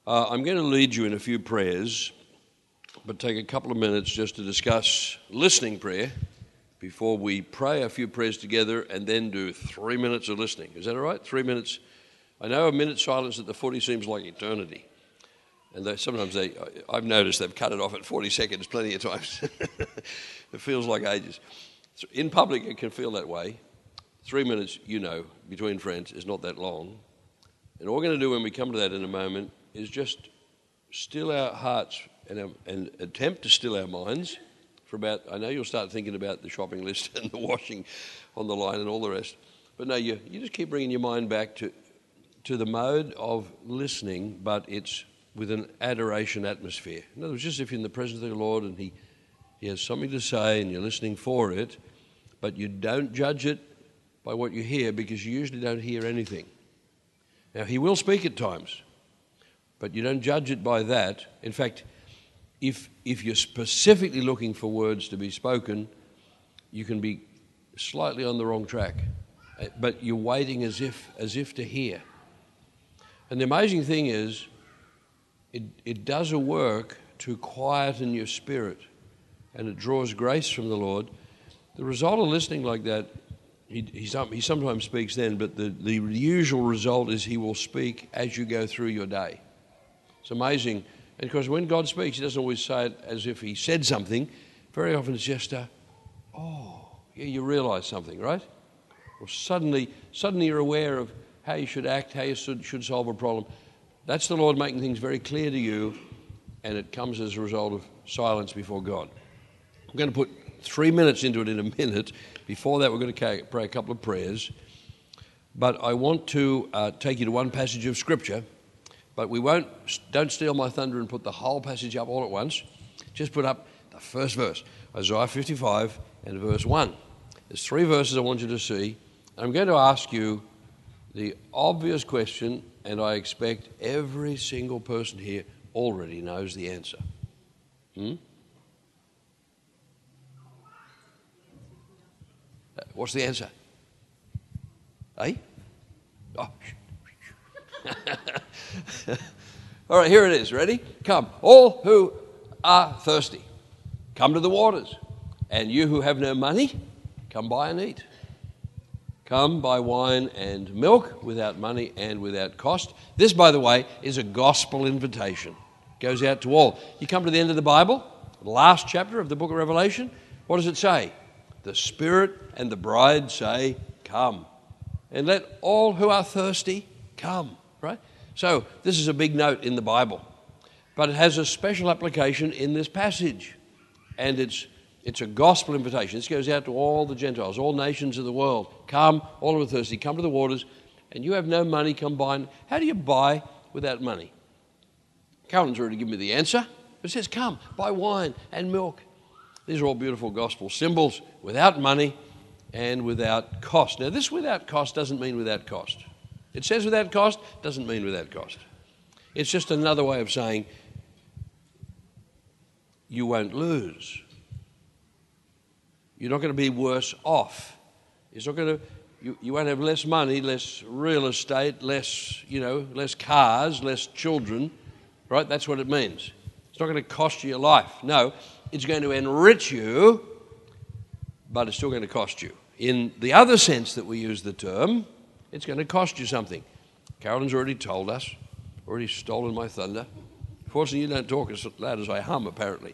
I'm going to lead you in a few prayers, but take a couple of minutes just to discuss listening prayer before we pray a few prayers together and then do 3 minutes of listening. Is that all right? 3 minutes. I know a minute's silence at the footy seems like eternity. And I've noticed they've cut it off at 40 seconds plenty of times. It feels like ages. So in public, it can feel that way. 3 minutes, between friends is not that long. And all we're going to do when we come to that in a moment is just still our hearts and attempt to still our minds for about, I know you'll start thinking about the shopping list and the washing on the line and all the rest. But no, you just keep bringing your mind back to the mode of listening, but it's with an adoration atmosphere. In other words, just if you're in the presence of the Lord and He has something to say and you're listening for it, but you don't judge it by what you hear because you usually don't hear anything. Now, He will speak at times, but you don't judge it by that. In fact, if you're specifically looking for words to be spoken, you can be slightly on the wrong track, but you're waiting as if to hear. And the amazing thing is, it does a work to quieten your spirit, and it draws grace from the Lord. The result of listening like that, he sometimes speaks then, but the usual result is He will speak as you go through your day. It's amazing. And because when God speaks, He doesn't always say it as if He said something. Very often it's just you realise something, right? Or suddenly you're aware of how you should act, how you should solve a problem. That's the Lord making things very clear to you, and it comes as a result of silence before God. I'm going to put 3 minutes into it in a minute. Before that, we're going to pray a couple of prayers. But I want to take you to one passage of Scripture, but don't steal my thunder and put the whole passage up all at once. Just put up the first verse, Isaiah 55 and verse 1. There's 3 verses I want you to see. I'm going to ask you the obvious question, and I expect every single person here already knows the answer. What's the answer? Eh? Oh. All right, here it is. Ready? Come, all who are thirsty, come to the waters. And you who have no money, come buy and eat. Come buy wine and milk without money and without cost. This, by the way, is a gospel invitation. It goes out to all. You come to the end of the Bible, the last chapter of the book of Revelation. What does it say? The Spirit and the bride say, come. And let all who are thirsty come, right? So this is a big note in the Bible, but it has a special application in this passage. And it's a gospel invitation. This goes out to all the Gentiles, all nations of the world. Come, all who are thirsty, come to the waters. And you have no money, come buy. How do you buy without money? Carolyn's already given me the answer. It says, come, buy wine and milk. These are all beautiful gospel symbols, without money and without cost. Now, this without cost doesn't mean without cost. It says without cost, doesn't mean without cost. It's just another way of saying you won't lose. You're not going to be worse off. You won't have less money, less real estate, less cars, less children, right? That's what it means. It's not going to cost you your life. No, it's going to enrich you, but it's still going to cost you. In the other sense that we use the term, it's going to cost you something. Carolyn's already told us, already stolen my thunder. Fortunately, you don't talk as loud as I hum, apparently.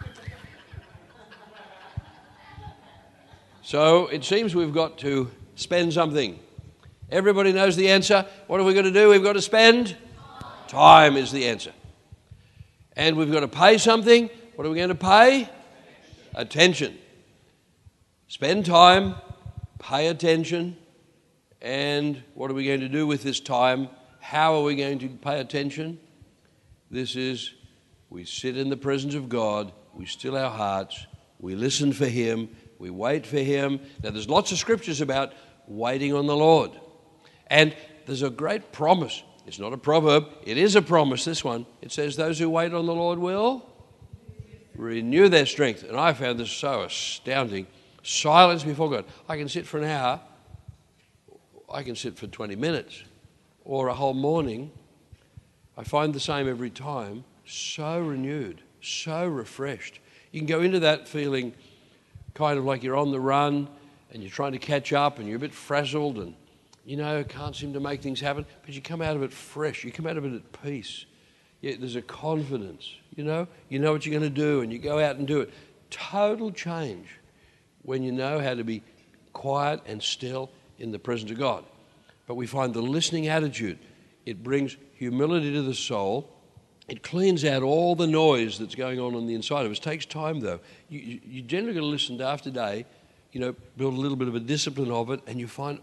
So it seems we've got to spend something. Everybody knows the answer. What are we going to do? We've got to spend? Time is the answer. And we've got to pay something. What are we going to pay? Attention. Spend time, pay attention, and what are we going to do with this time? How are we going to pay attention? This is, we sit in the presence of God, we still our hearts, we listen for Him, we wait for Him. Now, there's lots of scriptures about waiting on the Lord. And there's a great promise. It's not a proverb. It is a promise, this one. It says, those who wait on the Lord will renew their strength. And I found this so astounding. Silence before God. I can sit for an hour. I can sit for 20 minutes or a whole morning. I find the same every time. So renewed, so refreshed. You can go into that feeling kind of like you're on the run and you're trying to catch up and you're a bit frazzled and, can't seem to make things happen. But you come out of it fresh. You come out of it at peace. Yeah, there's a confidence, You know what you're going to do and you go out and do it. Total change when you know how to be quiet and still in the presence of God. But we find the listening attitude. It brings humility to the soul. It cleans out all the noise that's going on the inside of us. It takes time, though. You generally got to listen day after day, build a little bit of a discipline of it, and you find,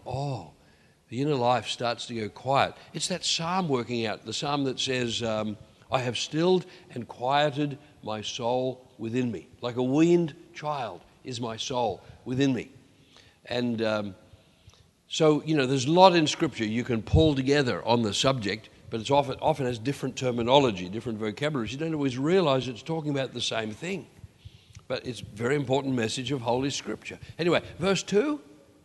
the inner life starts to go quiet. It's that psalm working out, the psalm that says, I have stilled and quieted my soul within me. Like a weaned child is my soul within me. And so, there's a lot in Scripture you can pull together on the subject, but it's often has different terminology, different vocabularies. You don't always realize it's talking about the same thing. But it's a very important message of Holy Scripture. Anyway, verse 2,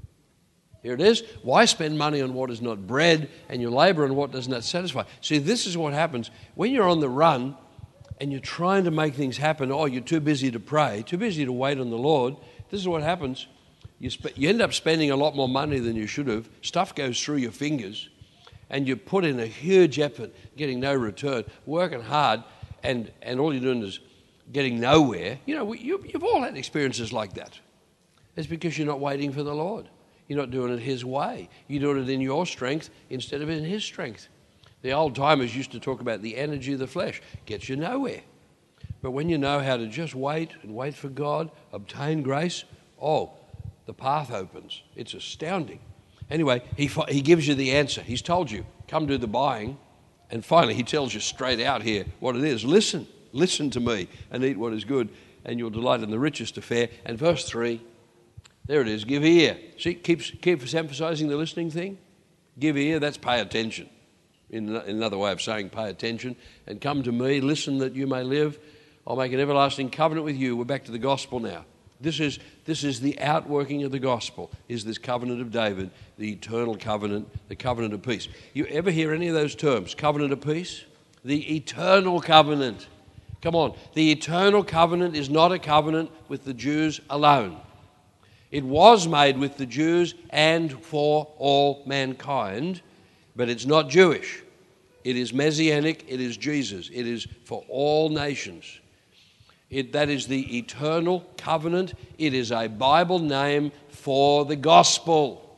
here it is. Why spend money on what is not bread and your labor on what does not satisfy? See, this is what happens when you're on the run and you're trying to make things happen. You're too busy to pray, too busy to wait on the Lord. This is what happens. You end up spending a lot more money than you should have. Stuff goes through your fingers and you put in a huge effort, getting no return, working hard, and all you're doing is getting nowhere. You've all had experiences like that. It's because you're not waiting for the Lord. You're not doing it His way. You're doing it in your strength instead of in His strength. The old timers used to talk about the energy of the flesh. Gets you nowhere. But when you know how to just wait and wait for God, obtain grace, the path opens. It's astounding. Anyway, he gives you the answer. He's told you, come do the buying. And finally, He tells you straight out here what it is. Listen to me and eat what is good, and you'll delight in the richest affair. And verse 3, there it is, give ear. See, keeps emphasizing the listening thing. Give ear, that's pay attention. In another way of saying pay attention. And come to me, listen that you may live. I'll make an everlasting covenant with you. We're back to the gospel now. This is the outworking of the gospel, is this covenant of David, the eternal covenant, the covenant of peace. You ever hear any of those terms? Covenant of peace? The eternal covenant. Come on, the eternal covenant is not a covenant with the Jews alone. It was made with the Jews and for all mankind, but it's not Jewish. It is Messianic, it is Jesus. It is for all nations. That is the eternal covenant. It is a Bible name for the gospel.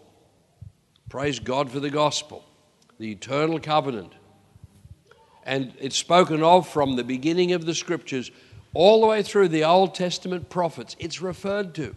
Praise God for the gospel. The eternal covenant. And it's spoken of from the beginning of the Scriptures all the way through the Old Testament prophets. It's referred to.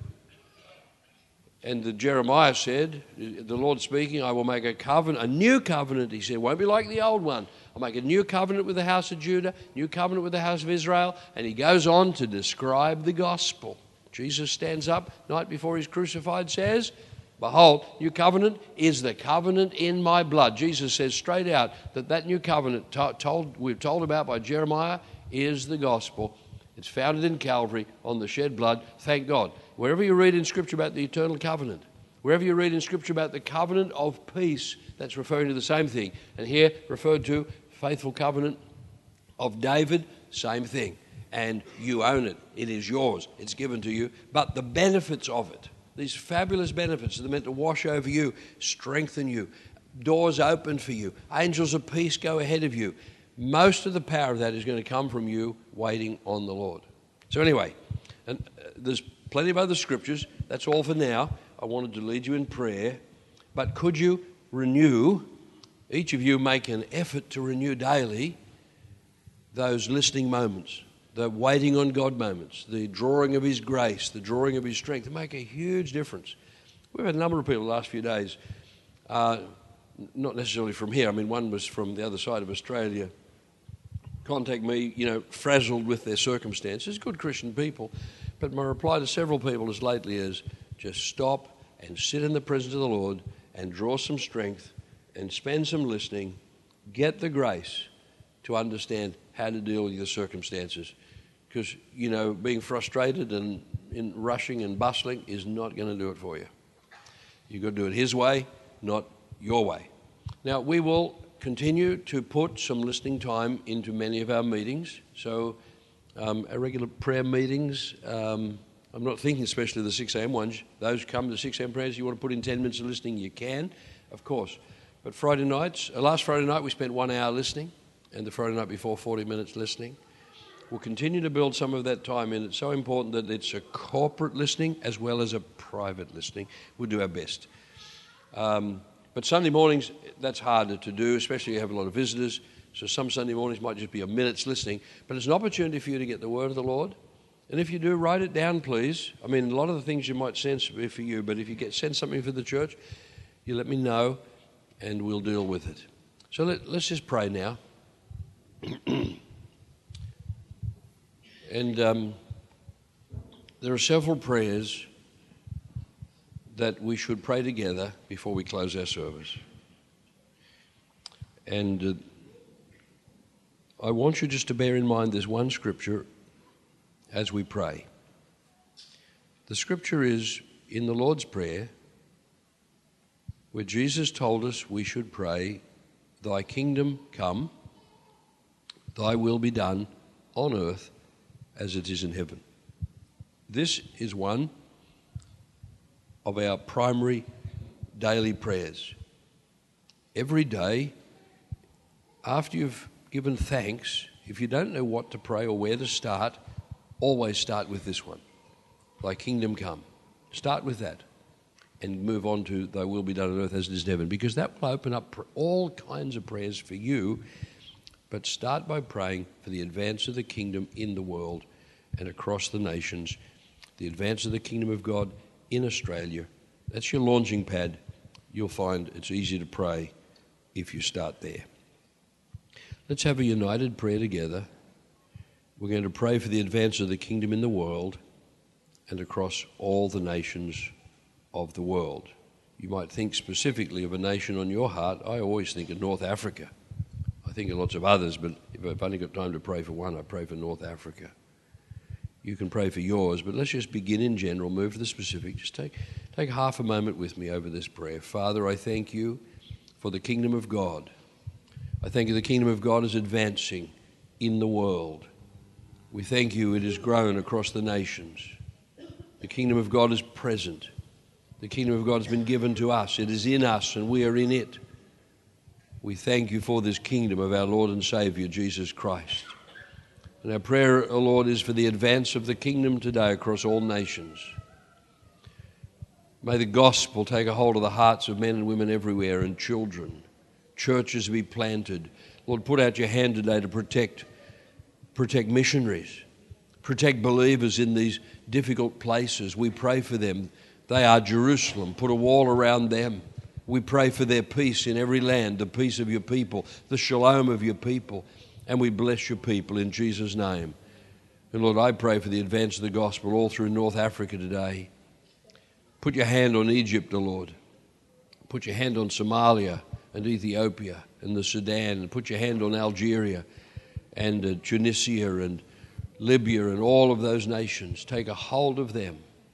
And Jeremiah said, the Lord speaking, I will make a covenant, a new covenant, he said, won't be like the old one. I'll make a new covenant with the house of Judah, new covenant with the house of Israel. And he goes on to describe the gospel. Jesus stands up night before he's crucified, says, behold, new covenant is the covenant in my blood. Jesus says straight out that new covenant we're told about by Jeremiah is the gospel. It's founded in Calvary on the shed blood. Thank God. Wherever you read in Scripture about the eternal covenant, wherever you read in Scripture about the covenant of peace, that's referring to the same thing. And here referred to faithful covenant of David, same thing. And you own it. It is yours. It's given to you. But the benefits of it, these fabulous benefits that are meant to wash over you, strengthen you, doors open for you, angels of peace go ahead of you. Most of the power of that is going to come from you waiting on the Lord. So anyway, and there's plenty of other scriptures. That's all for now. I wanted to lead you in prayer. But could you renew, each of you make an effort to renew daily those listening moments, the waiting on God moments, the drawing of His grace, the drawing of His strength. They make a huge difference. We've had a number of people the last few days, not necessarily from here. I mean, one was from the other side of Australia, contact me, frazzled with their circumstances, good Christian people. But my reply to several people as lately is just stop and sit in the presence of the Lord and draw some strength and spend some listening, get the grace to understand how to deal with your circumstances. Because, being frustrated and in rushing and bustling is not going to do it for you. You've got to do it His way, not your way. Now, we will continue to put some listening time into many of our meetings. So our regular prayer meetings, I'm not thinking especially the 6 a.m. ones. Those come to 6 a.m. prayers. You want to put in 10 minutes of listening, you can, of course. But Friday nights, last Friday night we spent 1 hour listening, and the Friday night before 40 minutes listening. We'll continue to build some of that time in. It's so important that it's a corporate listening as well as a private listening. We'll do our best. But Sunday mornings, that's harder to do, especially if you have a lot of visitors. So some Sunday mornings might just be a minute's listening. But it's an opportunity for you to get the word of the Lord. And if you do, write it down, please. I mean, a lot of the things you might sense are for you, but if you send something for the church, you let me know, and we'll deal with it. So let's just pray now. And there are several prayers that we should pray together before we close our service. And I want you just to bear in mind there's one scripture as we pray. The scripture is in the Lord's Prayer, where Jesus told us we should pray, "Thy kingdom come, thy will be done on earth as it is in heaven." This is one of our primary daily prayers. Every day, after you've given thanks, if you don't know what to pray or where to start, always start with this one. Thy kingdom come. Start with that and move on to thy will be done on earth as it is in heaven, because that will open up all kinds of prayers for you. But start by praying for the advance of the kingdom in the world and across the nations, the advance of the kingdom of God in Australia. That's your launching pad. You'll find it's easy to pray if you start there. Let's have a united prayer together. We're going to pray for the advance of the kingdom in the world and across all the nations of the world. You might think specifically of a nation on your heart. I always think of North Africa. I think of lots of others, but if I've only got time to pray for one, I pray for North Africa. You can pray for yours, but let's just begin in general, move to the specific. Just take half a moment with me over this prayer. Father, I thank you for the kingdom of God. I thank you the kingdom of God is advancing in the world. We thank you it has grown across the nations. The kingdom of God is present. The kingdom of God has been given to us. It is in us and we are in it. We thank you for this kingdom of our Lord and Saviour, Jesus Christ. And our prayer, O Lord, is for the advance of the kingdom today across all nations. May the gospel take a hold of the hearts of men and women everywhere and children. Churches be planted. Lord, put out your hand today to protect missionaries, protect believers in these difficult places. We pray for them. They are Jerusalem. Put a wall around them. We pray for their peace in every land, the peace of your people, the shalom of your people. And we bless your people in Jesus' name. And Lord, I pray for the advance of the gospel all through North Africa today. Put your hand on Egypt, O Lord. Put your hand on Somalia and Ethiopia and the Sudan. And put your hand on Algeria and Tunisia and Libya and all of those nations. Take a hold of them.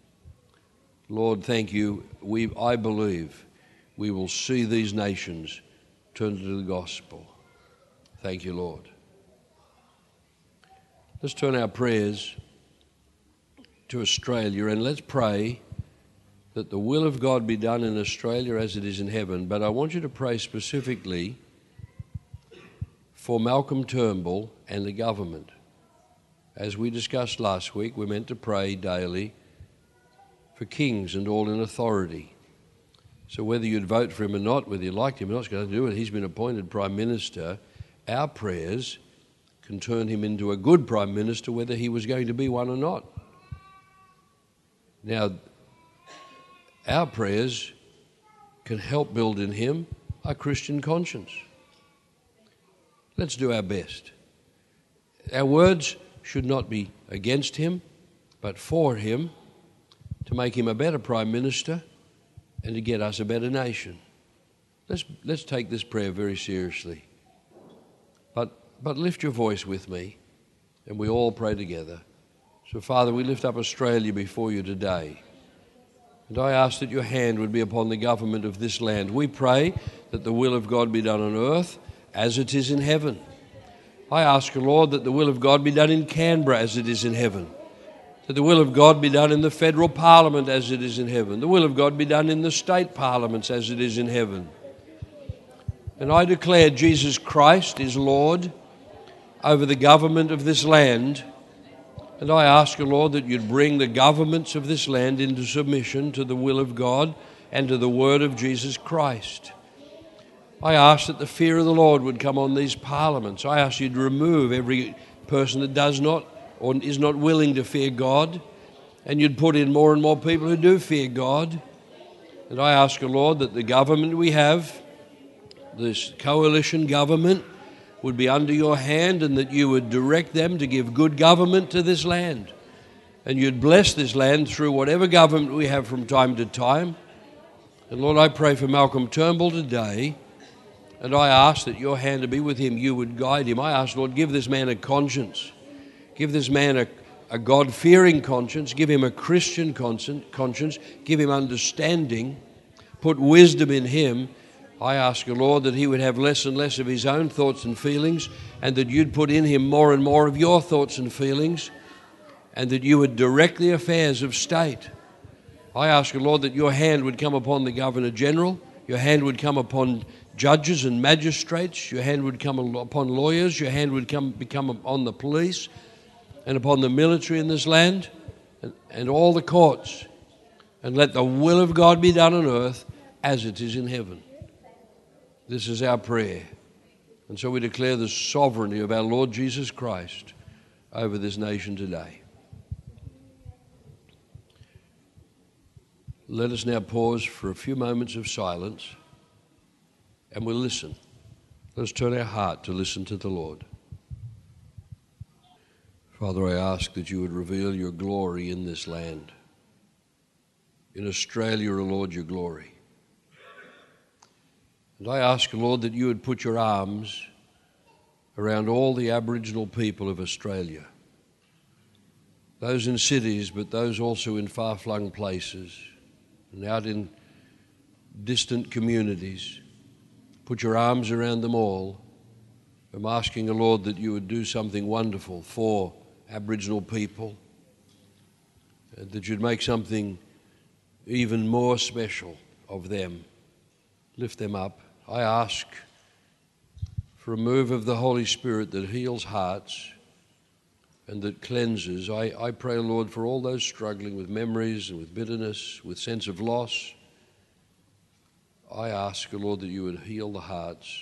Lord, thank you. I believe we will see these nations turn to the gospel. Thank you, Lord. Let's turn our prayers to Australia and let's pray that the will of God be done in Australia as it is in heaven. But I want you to pray specifically for Malcolm Turnbull and the government. As we discussed last week, we're meant to pray daily for kings and all in authority. So whether you'd vote for him or not, whether you liked him or not, it's going to do it. He's been appointed Prime Minister. Our prayers can turn him into a good Prime Minister, whether he was going to be one or not. Now, our prayers can help build in him a Christian conscience. Let's do our best. Our words should not be against him, but for him, to make him a better Prime Minister and to get us a better nation. Let's take this prayer very seriously. But lift your voice with me, and we all pray together. So, Father, we lift up Australia before you today. And I ask that your hand would be upon the government of this land. We pray that the will of God be done on earth as it is in heaven. I ask you, Lord, that the will of God be done in Canberra as it is in heaven. That the will of God be done in the federal parliament as it is in heaven. The will of God be done in the state parliaments as it is in heaven. And I declare Jesus Christ is Lord over the government of this land. And I ask you, Lord, that you'd bring the governments of this land into submission to the will of God and to the word of Jesus Christ. I ask that the fear of the Lord would come on these parliaments. I ask you to remove every person that does not or is not willing to fear God, and you'd put in more and more people who do fear God. And I ask you, Lord, that the government we have, this coalition government, would be under your hand, and that you would direct them to give good government to this land. And you'd bless this land through whatever government we have from time to time. And Lord, I pray for Malcolm Turnbull today, and I ask that your hand to be with him, you would guide him. I ask, Lord, give this man a conscience. Give this man a God-fearing conscience. Give him a Christian conscience. Give him understanding. Put wisdom in him. I ask you, Lord, that he would have less and less of his own thoughts and feelings, and that you'd put in him more and more of your thoughts and feelings, and that you would direct the affairs of state. I ask you, Lord, that your hand would come upon the Governor-General, your hand would come upon judges and magistrates, your hand would come upon lawyers, your hand would become upon the police and upon the military in this land and all the courts, and let the will of God be done on earth as it is in heaven. This is our prayer. And so we declare the sovereignty of our Lord Jesus Christ over this nation today. Let us now pause for a few moments of silence, and we'll listen. Let us turn our heart to listen to the Lord. Father, I ask that you would reveal your glory in this land. In Australia, O Lord, your glory. And I ask, Lord, that you would put your arms around all the Aboriginal people of Australia, those in cities, but those also in far-flung places and out in distant communities. Put your arms around them all. I'm asking, Lord, that you would do something wonderful for Aboriginal people, and that you'd make something even more special of them. Lift them up. I ask for a move of the Holy Spirit that heals hearts and that cleanses. I pray, Lord, for all those struggling with memories and with bitterness, with sense of loss. I ask, Lord, that you would heal the hearts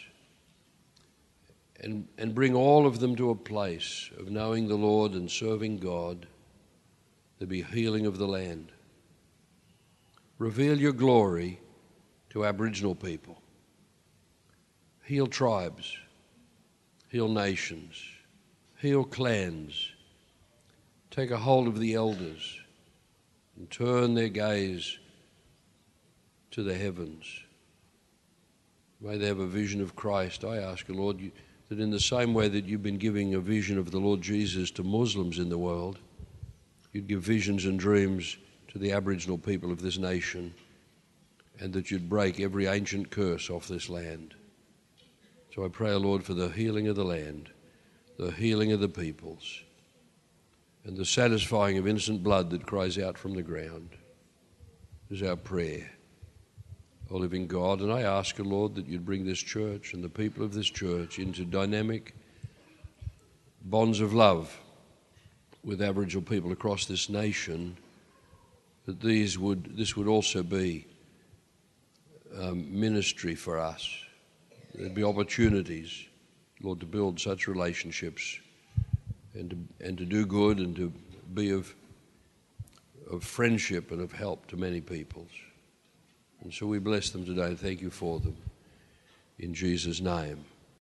and bring all of them to a place of knowing the Lord and serving God. There be healing of the land. Reveal your glory to Aboriginal people. Heal tribes, heal nations, heal clans. Take a hold of the elders and turn their gaze to the heavens. May they have a vision of Christ. I ask you, Lord, that in the same way that you've been giving a vision of the Lord Jesus to Muslims in the world, you'd give visions and dreams to the Aboriginal people of this nation, and that you'd break every ancient curse off this land. So I pray, Lord, for the healing of the land, the healing of the peoples, and the satisfying of innocent blood that cries out from the ground. This is our prayer, O living God. And I ask you, Lord, that you'd bring this church and the people of this church into dynamic bonds of love with Aboriginal people across this nation, that this would also be ministry for us. There'd be opportunities, Lord, to build such relationships and to do good and to be of friendship and of help to many peoples. And so we bless them today and thank you for them. In Jesus' name.